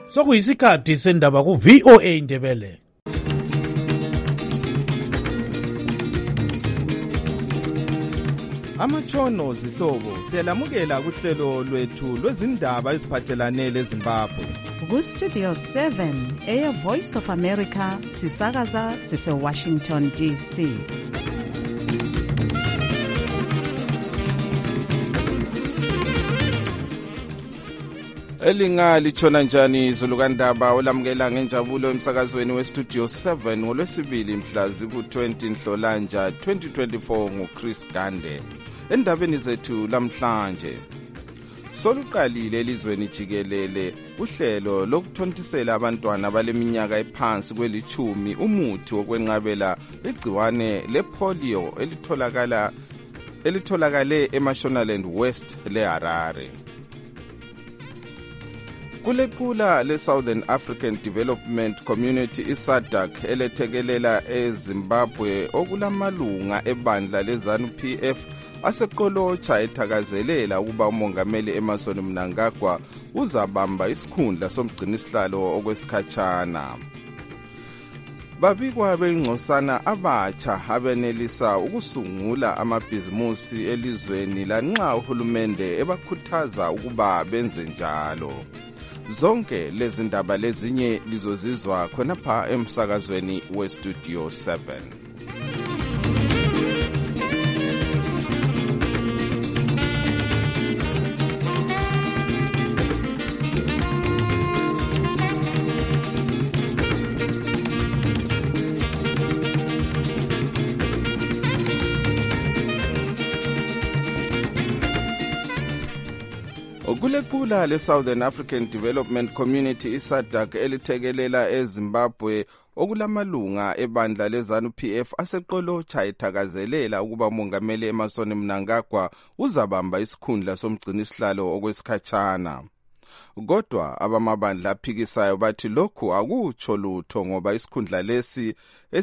Sokuyisikhathi sendaba ku VOA Indebele. Amatshono zihlobo siyalamukela kuhlelo lwethu lwezindaba eziphathelane leZimbabwe. Ku Studio 7 Air Voice of America sisakaza sise Washington DC. Elinga litshona njani izulukandaba olamukela ngenjabulo emsakazweni weStudio 7 ngolwesibili mhla ziku-20 Nhlolanja 2024 nguChris Gande. Endabeni zethu lamhlanje soluqalile elizweni jikelele uhlelo lokuthontisela abantwana baleminyaka ephansi kwelithumi umuthi wokwenqabela igciwane lepolio elitholakale eMashonaland West leHarare. Kulequla le-Southern African Development Community iSADC elethekelela eZimbabwe okulamalunga ebandla leZANU-PF aseqolotsha ethakazelela ukuba umongameli Emmerson Mnangagwa uzabamba isikhundla somgcinisihlalo okwesikhatshana. Babikwa bengcosana abatsha abenelisa ukusungula amabhizimusi elizweni lanxa uhulumende ebakhuthaza ukuba benze njalo. Zonke lezi ndaba lezinye lizozizwa khonapha emsakazweni weStudio 7. Kulequla le-Southern African Development Community iSADC elithekelela eZimbabwe okulamalunga ebandla leZANU-PF aseqolotsha ethakazelela ukuba umongameli Emmerson Mnangagwa uzabamba isikhundla somgcinisihlalo okwesikhatshana. Kodwa abamabandla aphikisayo bathi lokhu akutsho lutho ngoba isikhundla lesi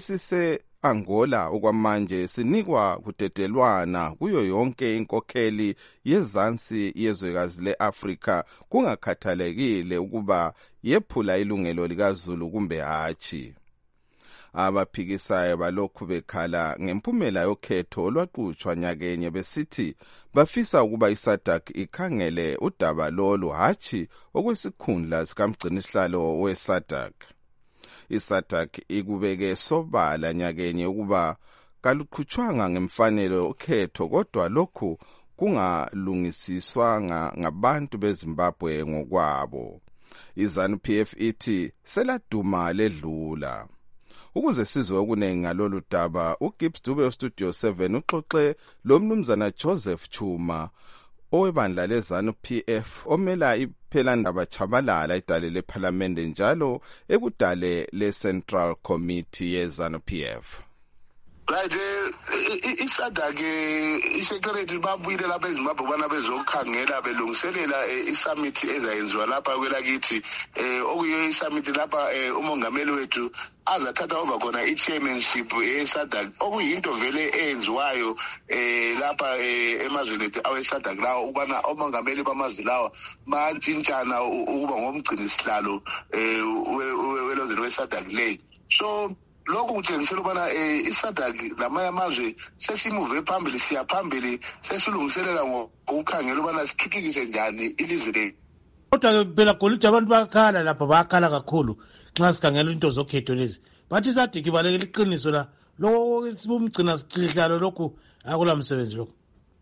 Angola okwamanje sinikwa kudedelwana kuyo yonke inkokheli yezansi yezwekazi leAfrika kungakhathalekile ukuba yephula ilungelo likaZulu kumbe hatshi. Abaphikisayo balokhu bekhala ngempumela yokhetho olwaqhutshwa nyakenye besithi bafisa ukuba iSADC ikhangele udaba lolu hatshi okwesikhundla sikamgcinisihlalo weSADC. iSADC ikubeke sobala nyakenye ukuba kaluqhutshwanga ngemfanelo ukhetho kodwa lokhu kungalungisiswanga ngabantu beZimbabwe ngokwabo. iZANU-PF ithi seladuma ledlula. Ukuze sizwe okunengi ngalolu daba, uGibbs Dube weStudio 7 uxoxe lo mnumzana Joseph Chuma owebandla leZANU-PF omela iphelandaba chabalala idale lePhalamende njalo ekudale leCentral Committee yeZANU-PF. Right, iSADC iSecretary babuyile lapha eZimbabwe bana bezokhangela belungiselela iSummit ezayenziwa lapha kwelakithi okuye iSummit lapha umongameli wethu azathatha over khona ichairmanship yeSADC okuyinto vele eyenziwayo lapha emazweni ethu aweSADC lawo ukubana omongameli bamazwe lawo bantshintshana ukuba ngomgcinisihlalo welozweni weSADC le. So lokhu kutshengisela ukubana iSADC lamanye amazwe sesimuve phambili siya phambili sesilungiselela ngokukhangela ukubana sithuthukise njani ilizwe lethu. Kodwa phela golide abantu bakhala lapha bakhala kakhulu nxa sikhangela into zokhetho lezi. Bathi iSADC ibalekela iqiniso la lokho sibumgcina sihlalo lokhu akula msebenzi lokho.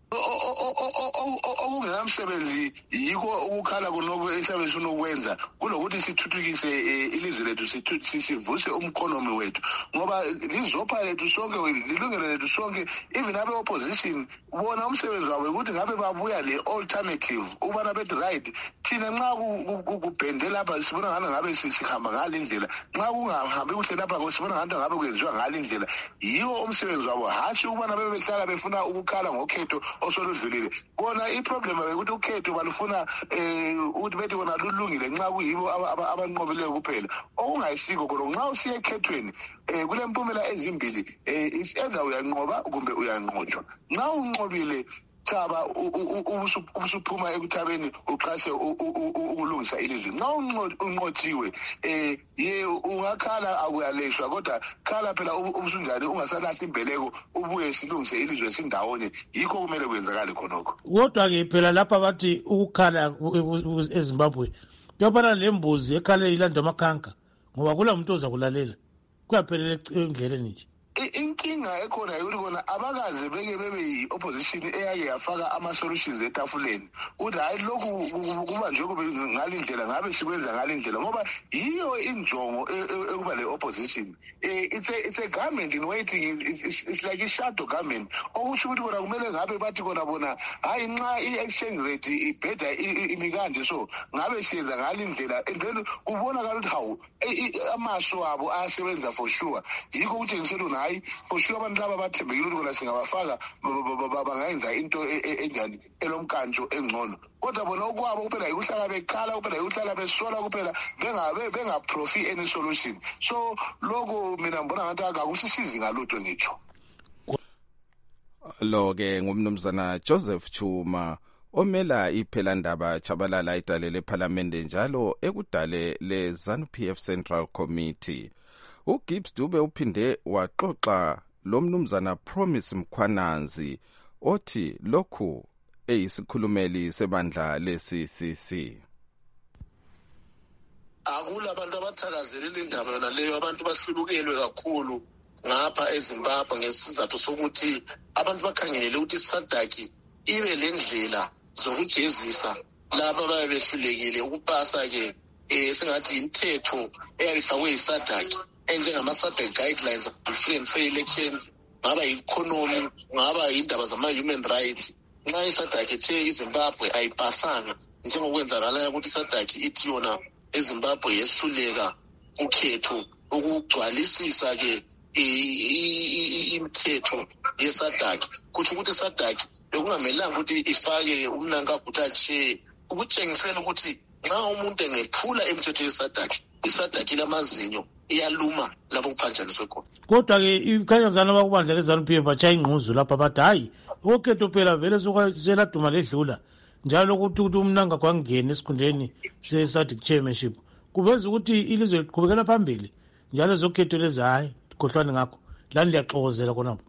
Okungenamsebenzi yiko ukukhala kunoku esiyabe sinokwenza kulokuthi sithuthukise ilizwe lethu sivuse umkhonomi wethu ngoba lizopha lethu sonke lilungelo lethu sonke even abe opposition bona umsebenzi wabo ukuthi ngabe babuya le alternative ubana bethi right thina nxa kubhende lapha sibona ngani ngabe sihamba ngalindlela nxa kungahambi kuhle lapha sibona ngani ngabe kwenziwa ngalindlela yiwo umsebenzi wabo hashi ubana bebehlala befuna ukukhala ngokhetho osoludlulile bona iproblem ukuthi ukhetho balufuna ukuthi bethi bona lulungile nxa kuyibo abanqobileyo kuphela okungayisiko khona nxa usiye ekhethweni kulempumela ezimbili either uyanqoba kumbe uyanqotshwa nxa unqobile Thaba ubusuphuma ekuthabeni uqashe ukulungisa ilizwe. Nxa unqotshiwe ye ungakhala akuyaleshwa kodwa khala phela ubusunjani ungasalahla imbeleko ubuye silungise ilizwe sindawonye yikho kumele kwenzakale khonokho. Kodwa ke phela lapha bathi ukukhala eZimbabwe kuyafana lembuzi ekhale ilanda amakhanka ngoba kula muntu ozakulalela kuyaphelela endleleni nje. Inkinga ekhona yikuthi kona abakaze beke bebe yi-opposition eyake yafaka ama-solutions etafuleni ukuthi hayi lokhu kuba nje kube ngalindlela ngabe sikwenza ngalindlela ngoba yiyo injongo ekuba le-opposition. It's a government in waiting. It's like a shadow government okusho ukuthi kona kumele ngabe bathi kona bona hayi nxa i-exchange rate ibheda imi kanje so ngabe siyenza ngalindlela and then kubonakala ukuthi hawu amaso abo ayasebenza for sure yikho kutshengisela ukuthi hayi for sure abantu laba bathembekile ukuthi kona singabafaka bangayenza into enjani elomkantsho engcono kodwa bona okwabo kuphela yikuhlala bekhala kuphela yikuhlala besola kuphela bengaprofi any solution. So lokho mina ngibona ngathi akakusisizi ngalutho ngitsho. Lo-ke ngumnumzana Joseph Chuma omela iphelandaba Chabalala idale lephalamende njalo ekudale le ZANU-PF Central Committee. uGibbs Dube uphinde waxoxa lo mnumzana Promise Mkhwananzi othi lokhu eyisikhulumeli sebandla le-CCC. Akula abantu abathakazelela indaba yona leyo abantu basibukelwe kakhulu ngapha eZimbabwe ngesizathu sokuthi abantu bakhangelele ukuthi iSADC ibe lendlela zokujezisa laba ababe behlulekile ukupasa ke singathi imithetho eyayifakwe iSADC enjengama-SADC guidelines of free and fair elections ngaba i-economy ngaba indaba zama-human rights. Nxa iSADC ethe iZimbabwe ayipasanga njengokwenzakalayo ukuthi iSADC ithi yona eZimbabwe yehluleka ukhetho ukugcwalisisa ke imithetho yeSADC kuthi ukuthi iSADC bekungamelanga ukuthi ifake umnankabhuta nje ukutshengisela ukuthi nxa umuntu engephula imithetho yeSADC iSADC lamazinyo iyaluma lapho kuphanjaniswe khona. Kodwa ke ikhanyazana bakubandla leZANU-PF batshaya ingquzu lapha bathi hayi ukhetho phela vele seladuma ledlula njalo ukuthi umnanga kwangena esikhundleni se-SADC chairmanship kuveza ukuthi ilizwe liqhubekela phambili njalo zokhetho lezi hayi khohlwane ngakho lani liyaxokozela khonapho.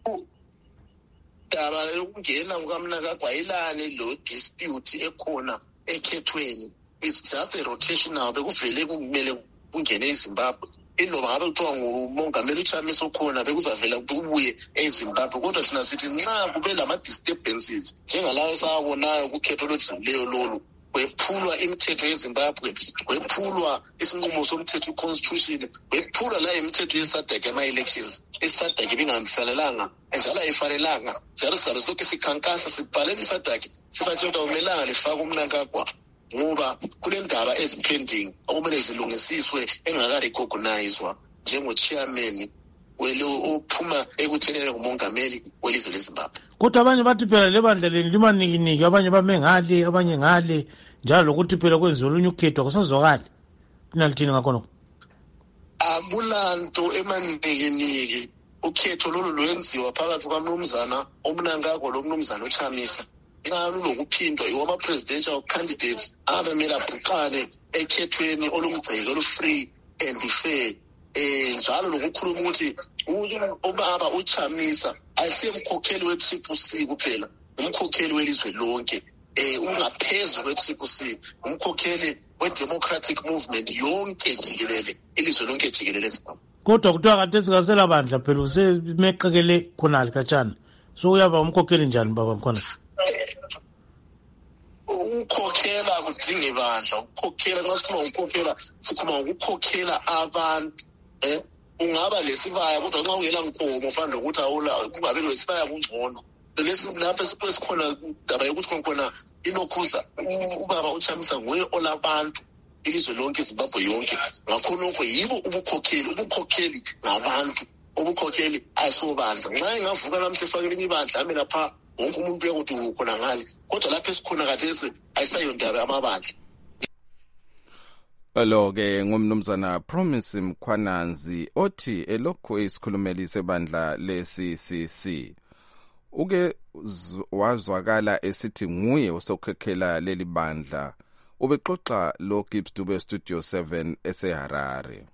Daba yokungena kukamnangagwa ayilani lo dispute ekhona ekhethweni. It's just a rotational bekuvele kumele kungene eZimbabwe iloba ngabe kuthiwa ngumongameli uChamisa okhona bekuzavela kubuye eZimbabwe kodwa thina sithi nxa kube lama-disturbances njengalayo esawabonayo kukhetho lodlulileyo lolu kwephulwa imithetho yeZimbabwe kwephulwa isinqumo somthetho i-constitution kwephulwa la imithetho yeSADC ama-elections iSADC ibingamfanelanga njalo ayifanelanga njalo sizabe silokhu sikhankasa sibhalela iSADC sibatshela ukuthi akumelanga lifake umnankagwa ngoba kunendaba ezipending okumele zilungisiswe engaka-recognizwa njengo-chairman ophuma ekuthenele ngumongameli welizwe leZimbabwe. Kodwa abanye bathi phela lebandla leni limanikiniki abanye bame ngale abanye ngale njalo lokuthi phela kwenziwe olunye ukhetho akusazwakali linalithini ngakhonokho. Akulanto emanikiniki ukhetho lolu lwenziwa phakathi kukamnumzana omnankagwa lomnumzana uChamisa nxa lulokuphindwa iwama-presidential candidates abemele abhuqane ekhethweni olumgceke olu-free and fair njalo lokukhuluma ukuthi ubaba uChamisa ayisemkhokheli we-CCC kuphela umkhokheli welizwe lonke ungaphezu kwe-CCC umkhokheli we-democratic movement yonke jikelele ilizwe lonke jikelele eZimbabwe. Kodwa kuthiwa kade singasela bandla phela usemeqekele khonali katshana so uyaba umkhokheli njani baba mkhona? Ukukhokhela kudinga ibandla ukukhokhela nxa sikhuluma sikhuluma ngokukhokhela abantu ungaba lesibaya kodwa nxa ungela nkomo fanele ukuthi kungabe lesibaya kungcono lapho esikhona indaba yokuthi khona ilokhuza ubaba uChamisa nguye olabantu ilizwe lonke iZimbabwe yonke ngakho lokho yibo ubukhokheli ngabantu ubukhokheli ayisobandla nxa ingavuka namhla efake elinye ibandla ame lapha wonke umuntu uyakuthi ukhona ngale kodwa lapho esikhona kathesi ayisayondaba amabandla. Lo-ke ngumnumzana Promise Mkhwananzi othi elokhu isikhulumeli sebandla le-CCC. uke wazwakala esithi nguye osokhekhela leli bandla. Ubexoxa lo Gibbs Dube Studio 7 eseHarare.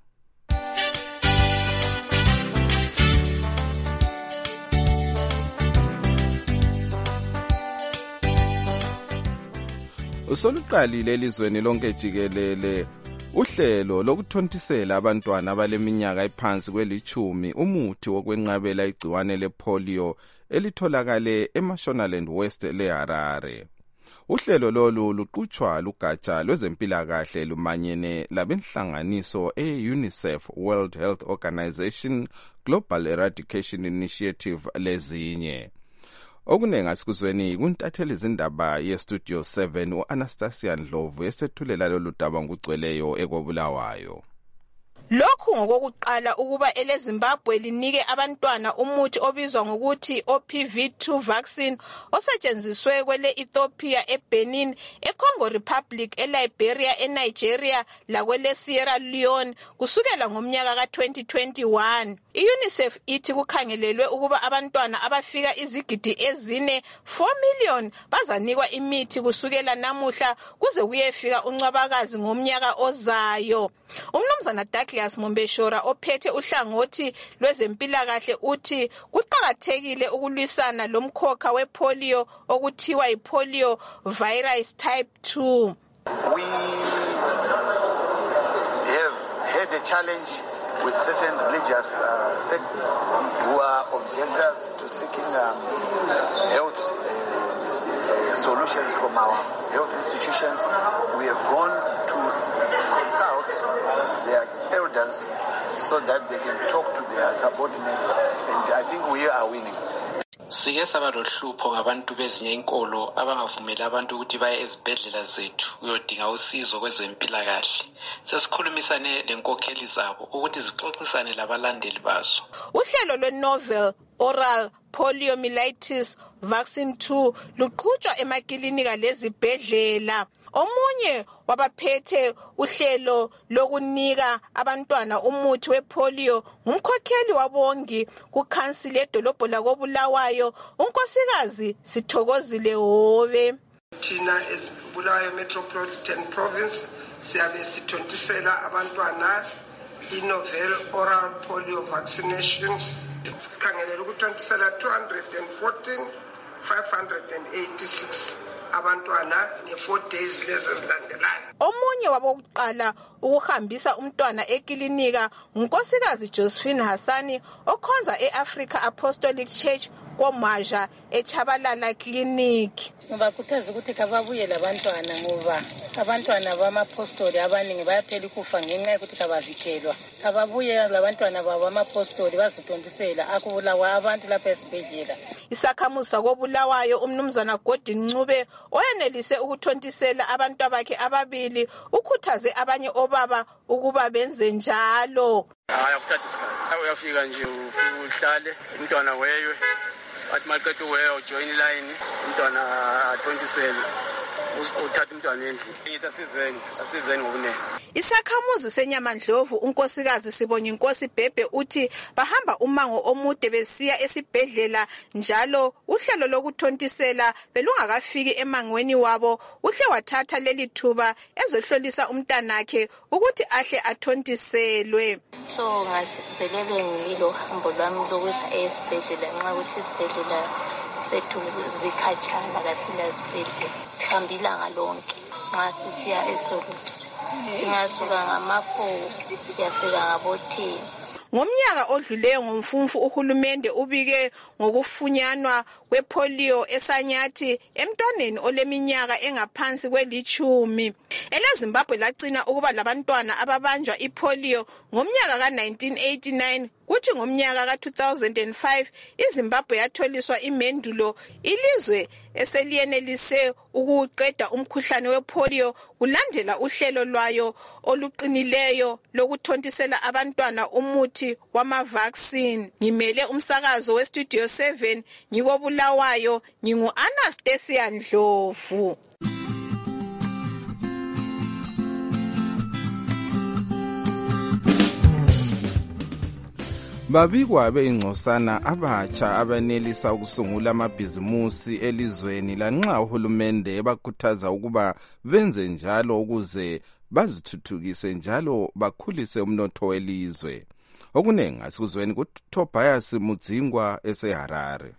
Usoluqalile elizweni lonke jikelele uhlelo lokuthontisela abantwana abaleminyaka ephansi kwelithumi umuthi wokwenqabela igciwane lepolio elitholakale eMashonaland West leHarare. Uhlelo lolu luqhutshwa lugatsha lwezempilakahle lumanyene labenhlanganiso e-UNICEF, World Health Organization, Global Eradication Initiative lezinye. Okunenga sikuzweni kuntatheli izindaba ye-Studio 7 u-Anastasia Ndlovu esethulela lolu daba ngugcweleyo ekobulawayo. Lokhu ngokokuqala ukuba eleZimbabwe linike abantwana umuthi obizwa ngokuthi OPV2 vaccine osetshenziswe kwele Ethiopia, eBenin, eCongo Republic, eLiberia, eNigeria lakwele Sierra Leone kusukela ngomnyaka ka-2021. I-UNICEF ithi kukhangelelwe ukuba abantwana abafika izigidi ezine 4 million bazanikwa imithi kusukela namuhla kuze kuyefika uNcwabakazi ngomnyaka ozayo. Umnumzana Douglas Mombeshora ophethe uhlangothi lwezempilakahle uthi kuqakathekile ukulwisana lomkhokha wepolio okuthiwa yipolio virus type 2. We have had a challenge with certain religious sects who are objectors to seeking health solutions from our health institutions. We have gone to consult their elders so that they can talk to their subordinates, and I think we are winning. Sike saba lohlupho ngabantu bezinye inkolo abangavumela abantu ukuthi baye ezibhedlela zethu uyodinga usizo kwezempilakahle. Sesikhulumisane lenkokheli zabo ukuthi zixoxisane labalandeli bazo. Uhlelo lwe-novel oral poliomyelitis vaccine 2 luqhutshwa emakilinika lezibhedlela. Omunye wabaphethe uhlelo lokunika abantwana umuthi wepolio ngumkhokheli wabongi kukhansili edolobho lakobulawayo unkosikazi Sithokozile Hobe. Thina eBulawayo Metropolitan Province siyabe sithontisela abantwana i-novel oral polio vaccination. Sikhangelela ukuthontisela 214,586 abantwana nge4 days lezi zilandelayo. Omunye wabokuqala ukuhambisa umntwana ekilinika unkosikazi Josephine Hassani okhonza eAfrica Apostolic Church koMaja eChabalala Clinic. Ngibakhuthaza ukuthi kababuye labantwana ngoba abantwana bamapostoli abaningi bayaphela ukufa ngenxa yokuthi kabavikelwa. Kababuye labantwana babo amapostoli bazithontisela akubulawa abantu lapha esibhedlela. Isakhamuza kobulawayo umnumzana Gordon Ncube oyenelise ukuthontisela abantu bakhe ababili ukhuthaze abanye obaba ukuba benze njalo. Ayakuthatha isikhathi. Uyafika nje uhlale umntwana wewe athi maqedwe wewe ujoin line umntwana athontisele uthatha umntwana endlini. Ngithi asizeni ngobunene. Isakhamuzi seNyamandlovu unkosikazi Sibonye Inkosi Bhebhe uthi bahamba umango omude besiya esibhedlela njalo uhlelo lokuthontisela belungakafiki emangweni wabo uhle wathatha leli thuba ezohlolisa umntanakhe ukuthi ahle athontiselwe. So ngasibelele ngilo hambo lwami lokuza esibhedlela nxa ukuthi isibhedlela sethu zikhatshana kasila sibhedlela sihambila ngalonke nxa sisiya eSolusi singasuka ngama4 siyafika ngabo10. Ngomnyaka odluleyo ngomfumfu uhulumende ubike ngokufunyanwa kwepolio eSanyathi emntwaneni oleminyaka engaphansi kwelithumi. EleZimbabwe lagcina ukuba labantwana ababanjwa ipolio ngomnyaka ka1989 kuthi ngomnyaka ka2005 iZimbabwe yatholiswa imendulo ilizwe eseliyenelise ukuqeda umkhuhlane wepolio kulandela uhlelo lwayo oluqinileyo lokuthontisela abantwana umuthi wama-vaccine. Ngimele umsakazo weStudio 7 ngikobulawayo ngingu-Anastasia Ndlovu. Babikwa beingcosana abatsha abanelisa ukusungula amabhizimusi elizweni lanxa uhulumende ebakhuthaza ukuba benze njalo ukuze bazithuthukise njalo bakhulise umnotho welizwe. Okunengi asikuzweni kuTobias Mudzingwa eseHarare.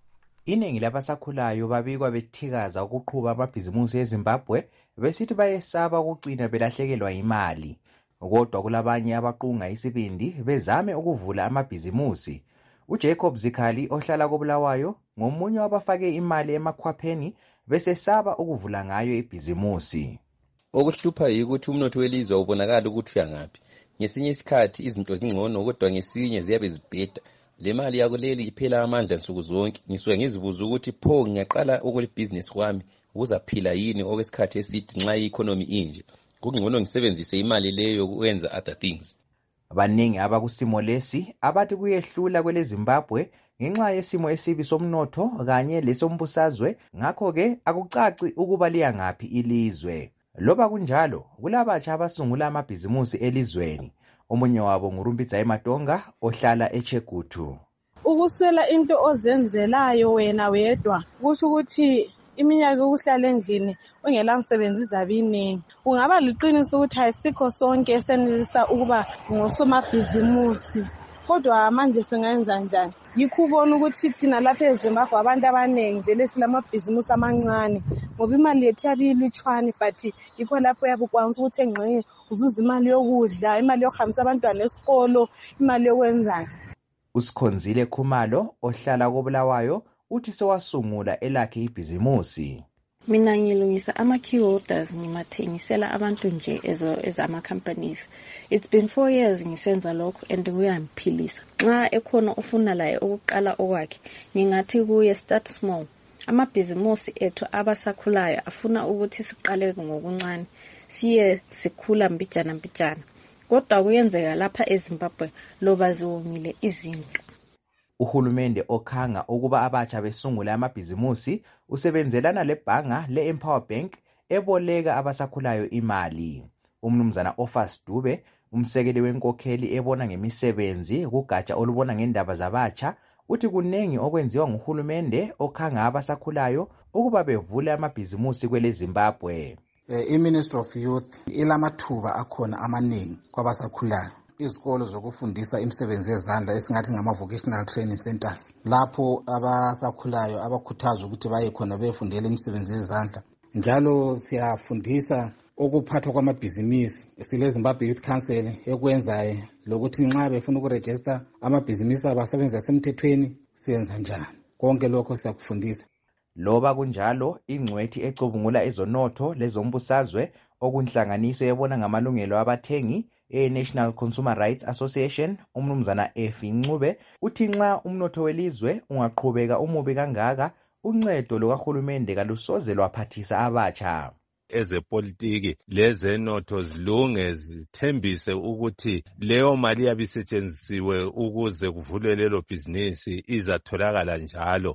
Iningi labasakhulayo babikwa bethikaza ukuqhuba amabhizimusi eZimbabwe besithi bayesaba ukugcina belahlekelwa imali. Kodwa kulabanye abaqunga isibindi bezame ukuvula amabhizimusi. uJacob Zikhali ohlala koBulawayo ngomunye wabafake imali emakhwapheni besesaba ukuvula ngayo ibhizimusi. Okuhlupha yikuthi umnotho welizwe ubonakala ukuthi uyangaphi. Ngesinye isikhathi izinto zingcono kodwa ngesinye ziyabe zibheda. Le mali yakuleli iphela amandla nsuku zonke. Ngisuke ngizibuza ukuthi pho ngiyaqala okulibhizinisi kwami ukuzaphila yini okwesikhathi eside nxa i-economy inje. Kungcono ngisebenzise imali leyo ukwenza other things. Baningi abakusimo lesi abathi kuyehlula kwele Zimbabwe ngenxa yesimo esibi somnotho kanye lesombusazwe, ngakho ke akucaci ukuba liya ngaphi ilizwe. Loba kunjalo kulabatsha abasungula amabhizimusi elizweni. Omunye wabo nguRumbidza Matonga ohlala eChegutu. Ukuswela into ozenzelayo wena wedwa kusho ukuthi iminyaka ukuhlala endlini ungela msebenzi zabiningi. Kungaba liqiniso ukuthi ayisikho sonke esenelisa ukuba ngosomabhizimusi. Kodwa manje singenza njani? Yikho ubona ukuthi thina lapha eZimbabwe abantu abaningi vele silamabhizimusi amancane ngoba imali yethu yalilutshwane, but yikho lapho uyabukwanisa ukuthi engxenye uzuza imali yokudla, imali yokuhambisa abantwana esikolo, imali yokwenzani. uSikhonzile Khumalo ohlala koBulawayo uthi sewasungula elakhe ibhizimusi. Mina ngilungisa ama-key holders ngimathengisela abantu nje ezama companies. It's been 4 years ngisenza lokho and kuyangiphilisa. Nxa ekhona ufuna laye ukuqala okwakhe ngingathi kuye start small. Amabhizimusi ethu abasakhulayo afuna ukuthi siqale ngokuncane siye sikhula mbijana. Kodwa kuyenzeka lapha eZimbabwe loba ziwongile izinto. Uhulumende okhanga ukuba abatsha besungula amabhizimusi usebenzelana lebhanga le-Empower Bank eboleka abasakhulayo imali. Umnumzana Ofas Dube, umsekeli wenkokheli ebona ngemisebenzi kugatsha olubona ngendaba zabatsha, uthi kunengi okwenziwa nguhulumende okhanga abasakhulayo ukuba bevule amabhizimusi kwele Zimbabwe. I-Ministry of Youth ilamathuba akhona amaningi kwabasakhulayo. Izikolo zokufundisa imisebenzi yezandla esingathi ngama-vocational training centers, lapho abasakhulayo abakhuthazwa ukuthi baye khona befundela imisebenzi yezandla. Njalo siyafundisa ukuphathwa kwamabhizimusi. Sile Zimbabwe Youth Council ekwenzayo lokuthi nxa befuna ukurejista amabhizimusi abasebenzi asemthethweni siyenza njani. Konke lokho siyakufundisa. Loba kunjalo ingcwethi ecubungula ezonotho lezombusazwe okunhlanganiso yebona ngamalungelo abathengi National Consumer Rights Association, umnumzana Efi Ncube uthi nxa umnotho welizwe ungaqhubeka umubi kangaka uncedo lokahulumende kalusoze lwaphathisa abatsha. Ezepolitiki lezenotho zilunge zithembise ukuthi leyo mali yabisetshenzisiwe ukuze kuvulwe lelo bhizinisi izatholakala njalo.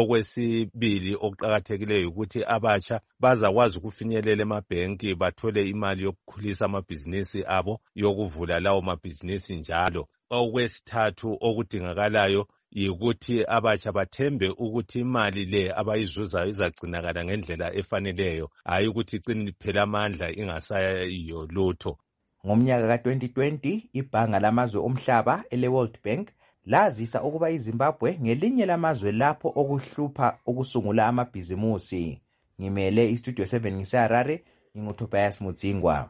Okwesibili okuqakathekileyo ukuthi abatsha bazakwazi ukufinyelela emabhenki bathole imali yokukhulisa amabhizinisi abo yokuvula lawo mabhizinisi njalo. Okwesithathu okudingakalayo yikuthi abatsha bathembe ukuthi imali le abayizuzayo izagcinakala ngendlela efaneleyo, hayi ukuthi icine iphela amandla ingasayiyo lutho. Ngomnyaka ka-2020 ibhanga lamazwe omhlaba ele-World Bank lazisa ukuba iZimbabwe ngelinye lamazwe lapho okuhlupha ukusungula amabhizimusi. Ngimele iStudio 7 ngiseHarare, nginguTobias Mudzingwa.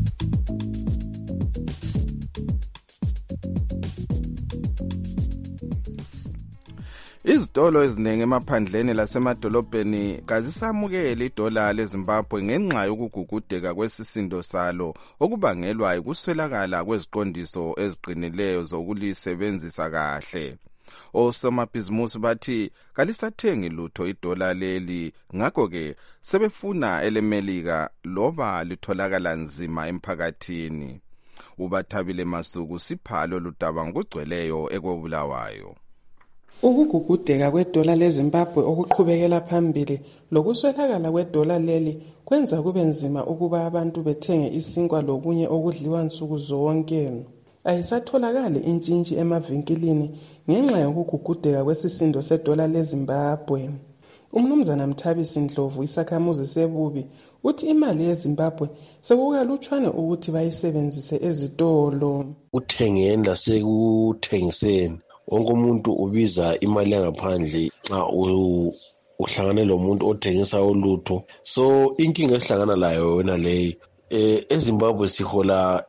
Izitolo eziningi emaphandleni lasemadolobheni kazisamukeli idola leZimbabwe ngenxa yokugugudeka kwesisindo salo okubangelwa yikuswelakala kweziqondiso eziqinileyo zokulisebenzisa kahle. Osomabhizimusi bathi kalisathengi lutho idola leli, ngakho ke sebefuna elemelika loba litholakala nzima emphakathini. uBathabile Masuku siphalo ludaba ngokugcweleyo ekobulawayo. Ukugugudeka kwedola leZimbabwe okuqhubekela phambili lokuswelakala kwedola leli kwenza kube nzima ukuba abantu bethenge isinkwa lokunye okudliwa nsuku zonke. ayisatholakali intshintshi emavinkilini ngenxa yokugugudeka kwesisindo sedola leZimbabwe. Umnumzana Mthabisi Ndlovu, isakhamuzi sebubi, uthi imali yeZimbabwe sekukalutshwane ukuthi bayisebenzise ezitolo. Uthengeni lasekuthengiseni wonke umuntu ubiza imali yangaphandle xa uhlangane lomuntu othengisa ulutho. So inkinga esihlangana layo wena leyi eZimbabwe sihola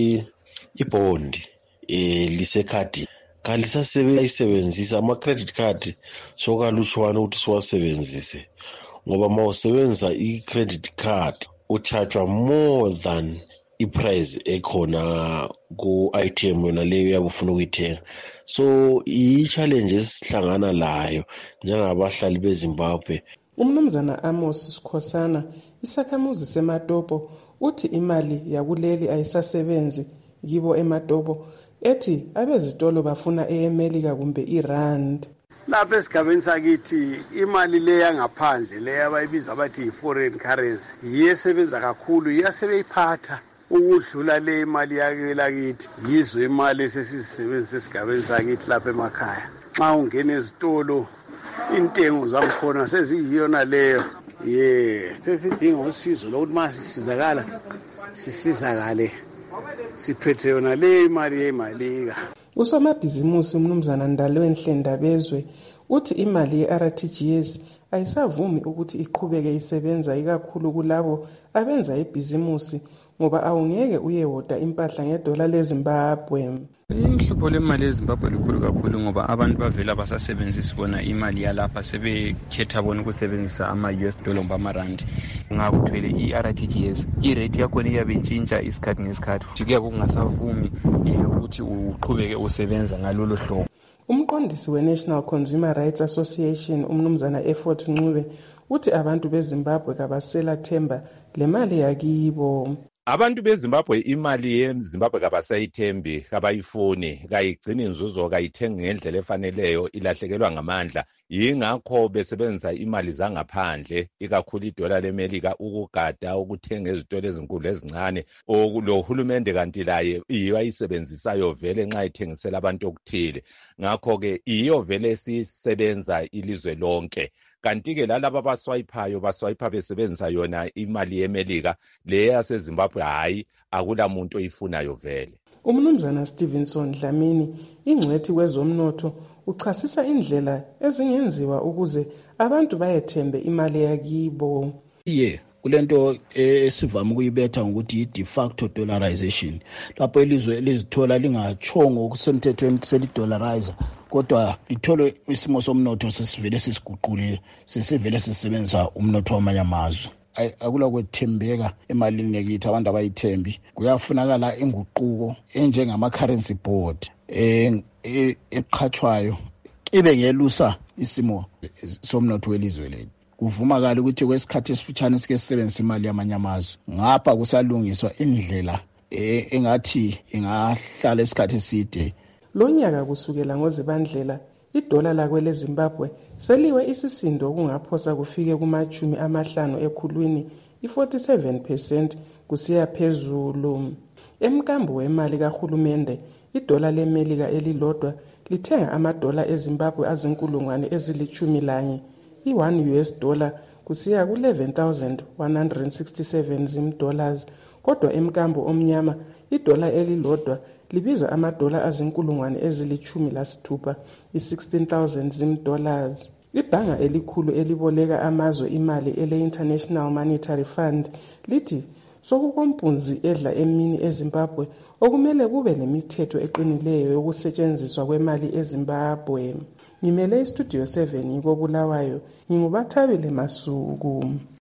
ibondi lisekhadi kalisasebenzisa ama-credit card sokalutshwana ukuthi siwasebenzise ngoba ma usebenzisa i-credit card ucharjwa more than i-price ekhona ku-item yona leyo yabe ufuna ukuyithenga. So i-challenge esihlangana layo njengabahlali beZimbabwe. Umnumzana Amos Sikhosana, isakhamuzi seMatopo, uthi imali yakuleli ayisasebenzi kibo eMatopo, ethi abezitolo bafuna eMelika kumbe iRand. Lapha esigabeni sakithi imali le yangaphandle le abayibiza bathi i-foreign currency iyesebenza kakhulu, iyasebeyiphatha ukudlula le imali yakelakithi. Yizo imali esesizisebenzisa esigabeni sakithi lapha emakhaya. Xa ungena ezitolo intengo zakhona seziyiyona leyo. Sesidinga usizo lokuthi masisizakala sisizakale siphethe yona le imali yemalika. Usomabhizimusi umnumzana Ndalweni Ndabezwe uthi imali ye-RTGS ayisavumi ukuthi iqhubeke isebenza ikakhulu kulabo abenza ibhizimusi ngoba awungeke uyehoda impahla ngedola leZimbabwe. Inhlupho lemali yeZimbabwe likhulu kakhulu ngoba abantu bavela basasebenzisa bona imali yalapha sebekhetha bona ukusebenzisa ama-US dollar kumbe amarandi. Ngakuthwele i-RTGS irate yakhona iyabe intshintsha isikhathi ngesikhathi kuyabe kungasavumi ukuthi uqhubeke usebenza ngalolo hlobo. Umqondisi we-National Consumer Rights Association umnumzana Effort Ncube uthi abantu beZimbabwe kabasela themba le mali yakibo. Abantu beZimbabwe imali yeZimbabwe kabasayithembi, kabayifuni, kayigcini inzuzo, kayithengi ngendlela efaneleyo, ilahlekelwa ngamandla. Yingakho besebenzisa imali zangaphandle, ikakhulu idola leMelika ukugada, ukuthenga ezitolo ezinkulu ezincane. Lo hulumende kanti laye iyo ayisebenzisayo vele nxa ithengisela abantu okuthile. Ngakho ke iyo vele sisebenza ilizwe lonke. Kanti-ke lalaba baswayiphayo baswayipha besebenzisa yona imali yeMelika, le yaseZimbabwe hayi akula muntu oyifunayo vele. Umnumzana Stevenson Dlamini, ingcwethi kwezomnotho, uchasisa indlela ezingenziwa ukuze abantu bayethembe imali yakibo. Kulento esivama ukuyibetha ngokuthi i-de facto dollarization, lapho ilizwe elizithola lingachongo okusemthethweni seli-dollarizer kodwa lithole isimo somnotho sesivele sesiguqulile, sesivele sisebenzisa umnotho wamanye amazwe. Akula kwethembeka emalini yakithi, abantu abayithembi. Kuyafunakala inguquko enjengama-currency board eqhatshwayo ibe ngelusa isimo somnotho welizwe lethu. Kuvumakala ukuthi kwesikhathi esifutshane sike sisebenzisa imali yamanye amazwe. Ngapha kusalungiswa indlela engathi ingahlala isikhathi eside. Lo nyaka kusukela ngoZibandlela idola lakwele Zimbabwe seliwe isisindo okungaphosa kufike kuma-50 ekhulwini, i-47% kusiya phezulu. Emkambo wemali kahulumende, idola leMelika elilodwa lithenga amadola eZimbabwe azi-11,000, i-1 US dollar kusiya ku-11,167 ZimDollars. Kodwa emkambo omnyama, idola elilodwa libiza amadola azi-16,000, i-16,000 ZimDollars. Ibhanga elikhulu eliboleka amazwe imali ele-International Monetary Fund lithi sokukompunzi edla emini eZimbabwe okumele kube nemithetho eqinileyo yokusetshenziswa kwemali eZimbabwe. Ngimele iStudio 7 ngikobulawayo, nginguBathabile Masuku.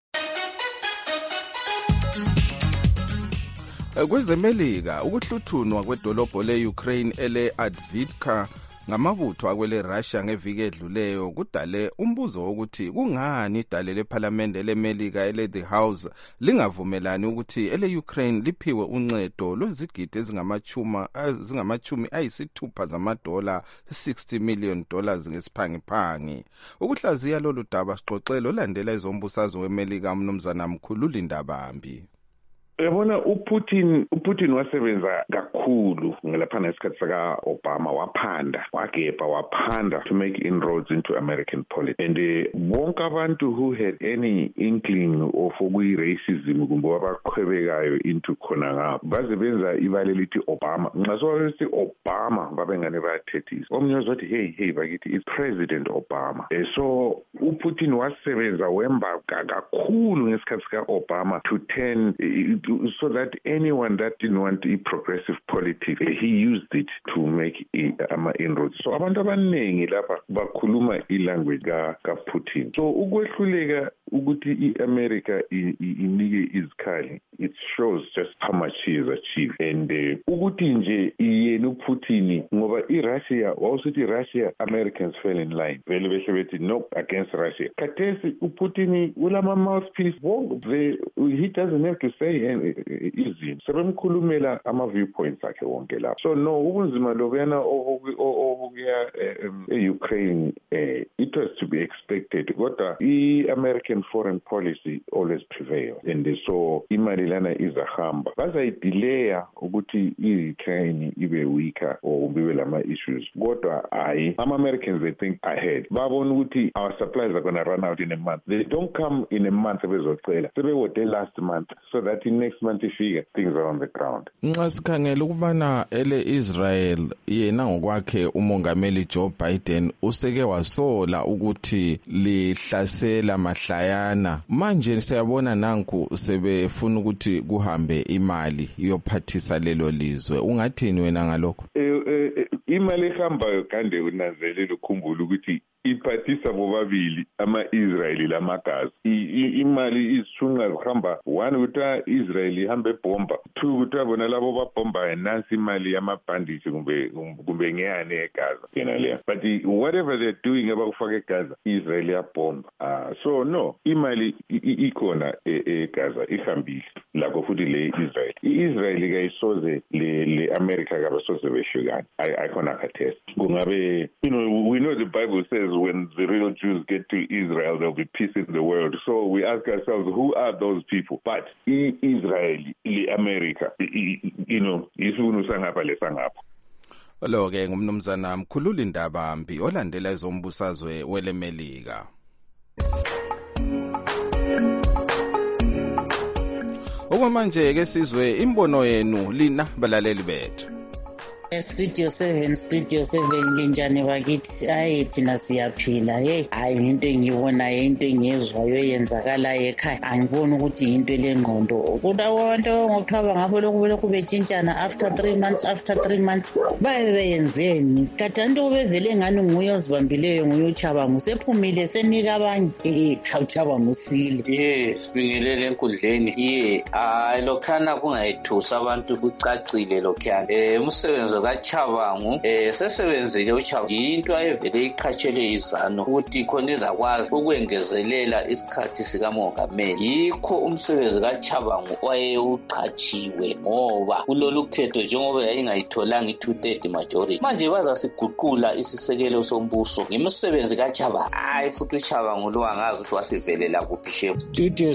KwezeMelika, ukuhluthunwa kwedolobho le-Ukraine ele-Adviivka ngamabutho akwele Russia ngeviki edluleyo kudale umbuzo wokuthi kungani idale lephalamende leMelika ele-The House lingavumelani ukuthi ele-Ukraine liphiwe uncedo lwezigidi ezingama-60 zamadola, $60 million ngesiphangiphangi. Ukuhlaziya lolu daba sixoxelo landela izombusazwe weMelika umnumzana Mkhululi Ndabambi. yabona uPutin wasebenza kakhulu ngelaphana isikhathi saka Obama, waphanda to make inroads into American politics, and bonke abantu who had any inkling of racism kumbe abakhwebekayo into khona ngapho baze benza ibale lithi Obama. Nxa sokuthi Obama babengane bayathethisa, omnye uzothi hey bakithi it's President Obama. So uPutin wasebenza wemba kakhulu ngesikhathi sika Obama to turn so that anyone that didn't want progressive politics, he used it to make inroads. So abantu abaningi lapha bakhuluma ilanguage ka Putin. So ukwehluleka ukuthi iAmerica inike izikhali, it shows just how much he has achieved. And ukuthi nje yena uPutin ngoba iRussia wawusithi Russia Americans fell in line vele behle bethi no against Russia. Khathesi uPutin ulama mouthpiece, he doesn't have to say izinto, sebemkhulumela ama viewpoints akhe wonke lapho. So no, ubunzima lobuyana obuya eUkraine, it was to be expected, kodwa iAmerican foreign policy always prevails, and so imali lana izahamba bazayidelaya ukuthi iUkraine ibe weaker or bibe lama issues, kodwa ama-Americans they think ahead, babona ukuthi our supplies are going to run out in a month. They don't come in a month bezocela, sebewote last month so that in next month ifika things are on the ground. Nxa sikhangela ukubana Israel yena ngokwakhe umongameli Joe Biden useke wasola ukuthi lihlasela mahlayana, manje siyabona nanku sebefuna ukuthi kuhambe imali iyophathisa lelo lizwe. Ungathini wena ngalokho? Imali ehambayo kande unanzelela ukukhumbula ukuthi iphathisa bobabili ama-Israeli lamagazi. Imali izishunqa zihamba, one kuthiwa Israel ihambe ebhomba, two kuthiwa bona labo babhombayo nansi imali yamabhanditshi kumbe ngeyane eGaza yena leya. But whatever they're doing abakufaka eGaza, Israel iyabhomba. So no, imali ikhona eGaza ihambile lakho futhi le Israel. Israel kayisoze le America kabasoze beshukana. Ayikhona khathesi. Kungabe, we know the Bible says when the real Jews get to Israel, there'll be peace in the world. So we ask ourselves, who are those people? But Israel, America, isifunu sangapha lesangapha. Lo-ke ngumnumzana Mkhululi Ndabambi olandela ezombusazwe welemelika. Okwamanje-ke sizwe imbono yenu lina balaleli bethu. Studio 7 linjani bakithi? Hayi thina siyaphila. Hayi into engiyibonayo, into engiyezwayo eyenzakalayo ekhaya, angiboni ukuthi into lengqondo. Kunabantu ngokuthiwa ngabo lokhu betshintshana after 3 months baye beyenzeni? Kade anto ubevele ngani nguye ozibambileyo, nguye uChabangu sephumile senika abanye. Chabangu usile. Sibingelele enkundleni. Hayi lokhana kungayithusa abantu kucacile lokhana. Umsebenzi kaChabangu sesebenzile uChabangu into ayevele iqhatshele izano ukuthi khona izakwazi ukwengezelela isikhathi sikamongameli. Yikho umsebenzi kaChabangu wayeuqhatshiwe ngoba kulolu khetho njengoba yayingayitholanga i2/3 majority, manje bazasiguqula isisekelo sombuso ngemisebenzi kaChabangu. Hayi futhi uChabangu lo angazi ukuthi wasivelela kuphi shefu. Studio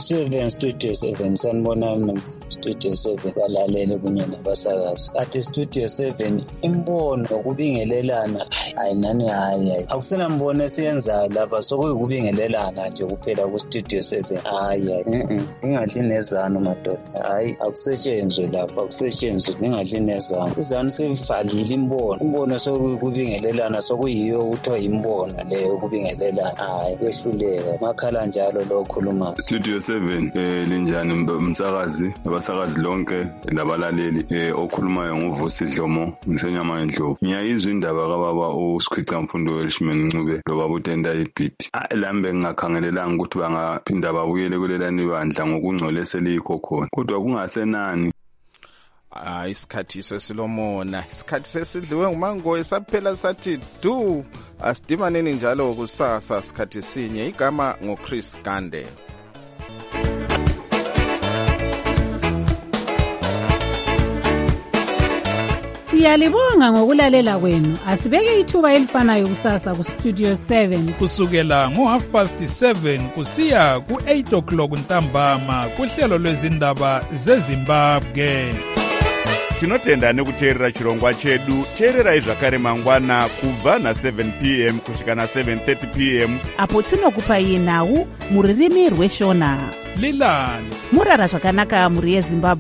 7 sanibona mina Studio 7 balalele kunye nabasakazi. Kade Studio 7 imbono ukubingelelana ayinani hayi akusena mbono esiyenzayo lapha sokuyikubingelelana nje kuphela ku Studio 7. Hayi ingadli nezano madoda, hayi akusetshenzwe lapha, akusetshenzwe ningadli nezano. Izano sevalile imbono sokuyikubingelelana, sokuyiyo kuthiwa imbono leyo ukubingelelana. Hayi kwehluleka makhala njalo lo khuluma. Studio 7 linjani umsakazi, abasakazi lonke labalaleli, okhulumayo nguVusi Dlomo ngisenyama endlovu. Ngiyayizwa indaba kababa uSikhwica Mfundo Welshman Ncube lo baba uTenda iBhidi. Lambe ngingakhangelelanga ukuthi bangaphinda babuyele kulelani bandla ngokungcolese likho khona, kodwa kungasenani. Isikhathi sesilomona, isikhathi sesidliwe ngumango esaphela sathi du asidimaneni njalo kusasa isikhathi sinye. Igama ngoChris Gande. Siyalibonga ngokulalela kwenu. Asibeke ithuba elifanayo kusasa ku Studio 7 kusukela ngo7:30 kusiya ku8 o'clock ntambama kuhlelo lwezindaba zeZimbabwe. Tinotenda nekuteerera chirongwa chedu. Teererai zvakare mangwana kubva na7 p.m. kusvika na7:30 p.m. apo tinokupai nhau muririmi rweshona. Lilani murara zvakanaka muri yeZimbabwe.